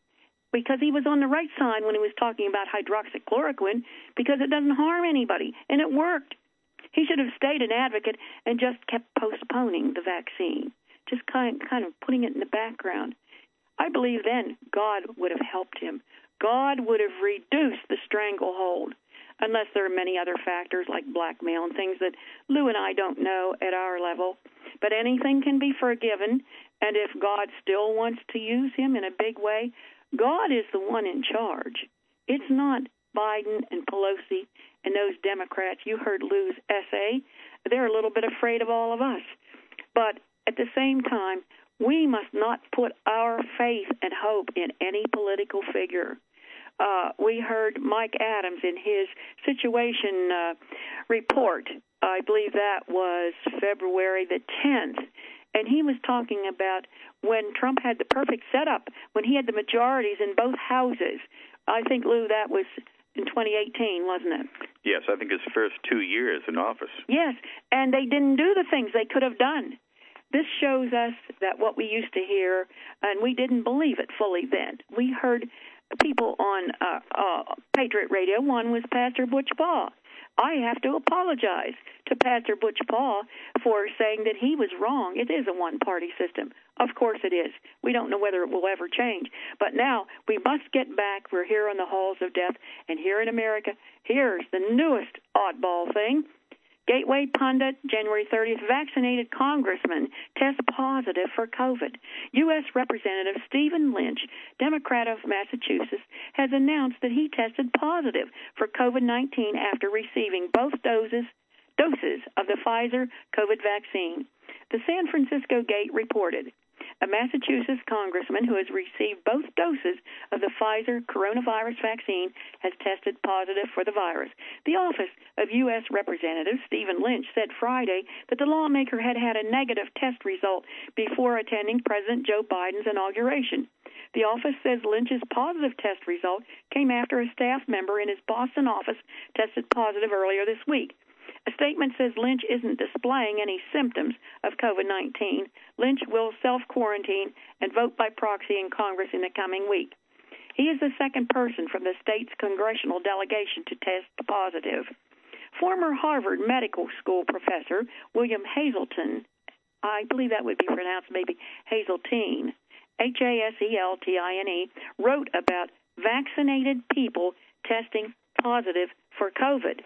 because he was on the right side when he was talking about hydroxychloroquine because it doesn't harm anybody, and it worked. He should have stayed an advocate and just kept postponing the vaccine, just kind kind of putting it in the background. I believe then God would have helped him. God would have reduced the stranglehold, unless there are many other factors like blackmail and things that Lou and I don't know at our level. But anything can be forgiven, and if God still wants to use him in a big way, God is the one in charge. It's not Biden and Pelosi and those Democrats. You heard Lou's essay. They're a little bit afraid of all of us. But at the same time, we must not put our faith and hope in any political figure. Uh, we heard Mike Adams in his situation uh, report. I believe that was February the tenth. And he was talking about when Trump had the perfect setup, when he had the majorities in both houses. I think, Lou, that was in twenty eighteen, wasn't it? Yes, I think his first two years in office. Yes, and they didn't do the things they could have done. This shows us that what we used to hear, and we didn't believe it fully then. We heard people on uh, uh, Patriot Radio. One was Pastor Butch Paul. I have to apologize to Pastor Butch Paul for saying that he was wrong. It is a one-party system. Of course it is. We don't know whether it will ever change. But now we must get back. We're here on the halls of death, and here in America, here's the newest oddball thing. Gateway pundit, January thirtieth, vaccinated congressman tests positive for COVID. U S Representative Stephen Lynch, Democrat of Massachusetts, has announced that he tested positive for COVID nineteen after receiving both doses doses of the Pfizer COVID vaccine. The San Francisco Gate reported a Massachusetts congressman who has received both doses of the Pfizer coronavirus vaccine has tested positive for the virus. The office of U S Representative Stephen Lynch said Friday that the lawmaker had had a negative test result before attending President Joe Biden's inauguration. The office says Lynch's positive test result came after a staff member in his Boston office tested positive earlier this week. A statement says Lynch isn't displaying any symptoms of COVID nineteen. Lynch will self-quarantine and vote by proxy in Congress in the coming week. He is the second person from the state's congressional delegation to test positive. Former Harvard Medical School professor William Hazelton, I believe that would be pronounced maybe Hazeltine, H A S E L T I N E, wrote about vaccinated people testing positive for COVID.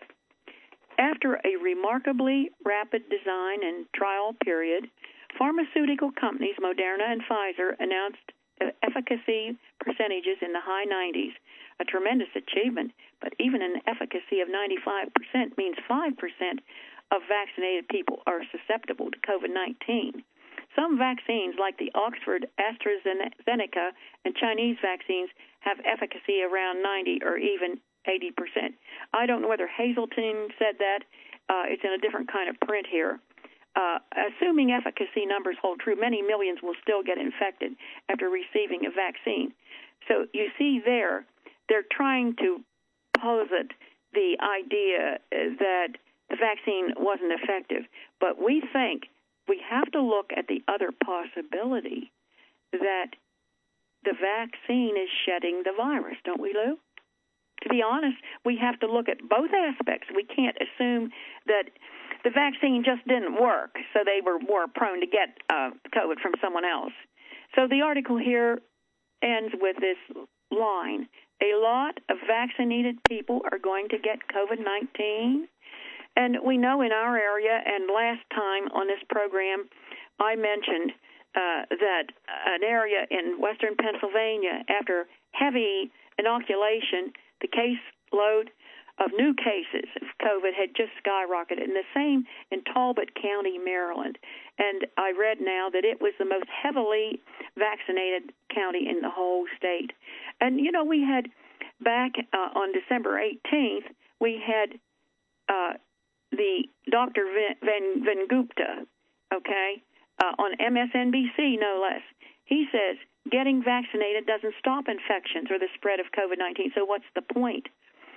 After a remarkably rapid design and trial period, pharmaceutical companies Moderna and Pfizer announced efficacy percentages in the high nineties, a tremendous achievement, but even an efficacy of ninety-five percent means five percent of vaccinated people are susceptible to COVID nineteen. Some vaccines, like the Oxford AstraZeneca and Chinese vaccines, have efficacy around ninety or even eighty percent. I don't know whether Hazelton said that. Uh, it's in a different kind of print here. Uh, assuming efficacy numbers hold true, many millions will still get infected after receiving a vaccine. So you see there, they're trying to posit the idea that the vaccine wasn't effective. But we think we have to look at the other possibility that the vaccine is shedding the virus, don't we, Lou? To be honest, we have to look at both aspects. We can't assume that the vaccine just didn't work, so they were more prone to get uh, COVID from someone else. So the article here ends with this line. A lot of vaccinated people are going to get COVID nineteen. And we know in our area, and last time on this program, I mentioned uh, that an area in western Pennsylvania, after heavy inoculation, the case load of new cases of COVID had just skyrocketed, and the same in Talbot County, Maryland. And I read now that it was the most heavily vaccinated county in the whole state. And, you know, we had back uh, on December eighteenth, we had uh, the Doctor Van, Van Gupta, okay, uh, on M S N B C, no less. He says getting vaccinated doesn't stop infections or the spread of COVID nineteen, so what's the point?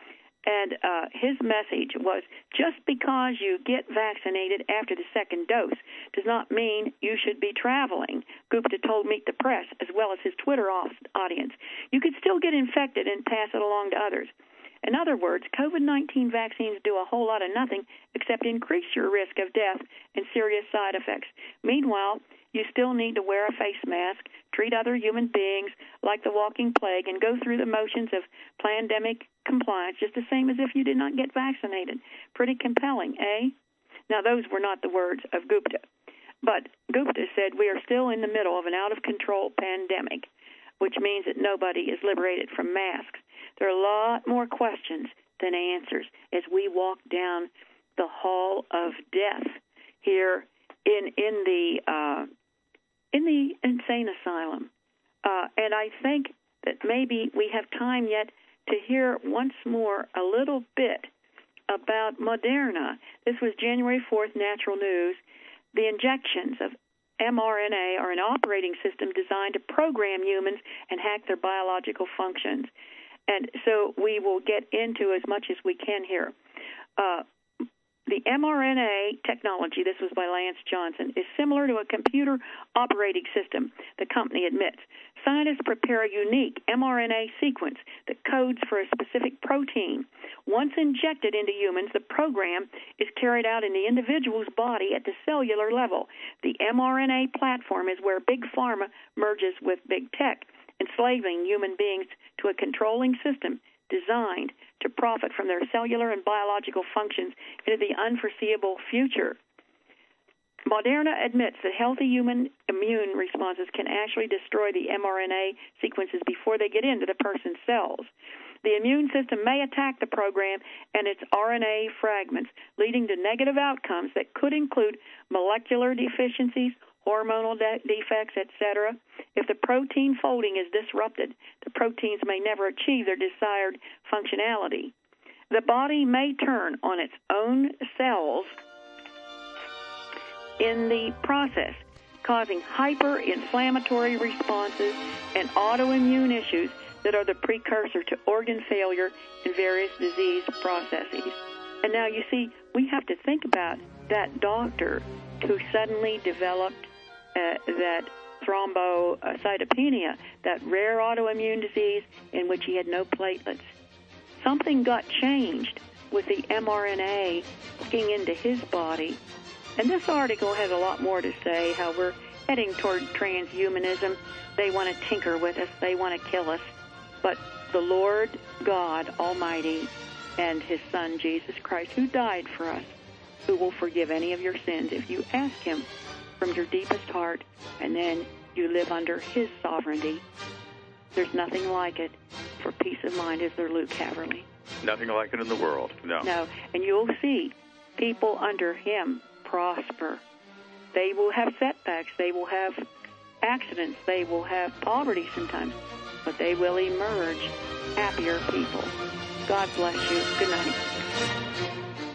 And uh, his message was, just because you get vaccinated after the second dose does not mean you should be traveling, Gupta told Meet the Press, as well as his Twitter audience. You could still get infected and pass it along to others. In other words, COVID nineteen vaccines do a whole lot of nothing except increase your risk of death and serious side effects. Meanwhile, you still need to wear a face mask, treat other human beings like the walking plague, and go through the motions of pandemic compliance just the same as if you did not get vaccinated. Pretty compelling, eh? Now, those were not the words of Gupta. But Gupta said we are still in the middle of an out-of-control pandemic, which means that nobody is liberated from masks. There are a lot more questions than answers as we walk down the hall of death here in in the uh, in the insane asylum. Uh, and I think that maybe we have time yet to hear once more a little bit about Moderna. This was January fourth, Natural News. The injections of mRNA are an operating system designed to program humans and hack their biological functions. And so we will get into as much as we can here. Uh, the mRNA technology, this was by Lance Johnson, is similar to a computer operating system, the company admits. Scientists prepare a unique mRNA sequence that codes for a specific protein. Once injected into humans, the program is carried out in the individual's body at the cellular level. The mRNA platform is where Big Pharma merges with Big Tech, enslaving human beings to a controlling system designed to profit from their cellular and biological functions into the unforeseeable future. Moderna admits that healthy human immune responses can actually destroy the mRNA sequences before they get into the person's cells. The immune system may attack the program and its R N A fragments, leading to negative outcomes that could include molecular deficiencies, hormonal de- defects, et cetera. If the protein folding is disrupted, the proteins may never achieve their desired functionality. The body may turn on its own cells in the process, causing hyperinflammatory responses and autoimmune issues that are the precursor to organ failure and various disease processes. And now, you see, we have to think about that doctor who suddenly developed uh, that thrombocytopenia, that rare autoimmune disease in which he had no platelets. Something got changed with the mRNA getting into his body. And this article has a lot more to say, how we're heading toward transhumanism. They want to tinker with us. They want to kill us. But the Lord God Almighty and His Son, Jesus Christ, who died for us, who will forgive any of your sins if you ask Him from your deepest heart, and then you live under His sovereignty. There's nothing like it for peace of mind, as there Luke Haverly. Nothing like it in the world, no. No, and you'll see people under Him prosper. They will have setbacks. They will have accidents. They will have poverty sometimes, but they will emerge happier people. God bless you. Good night.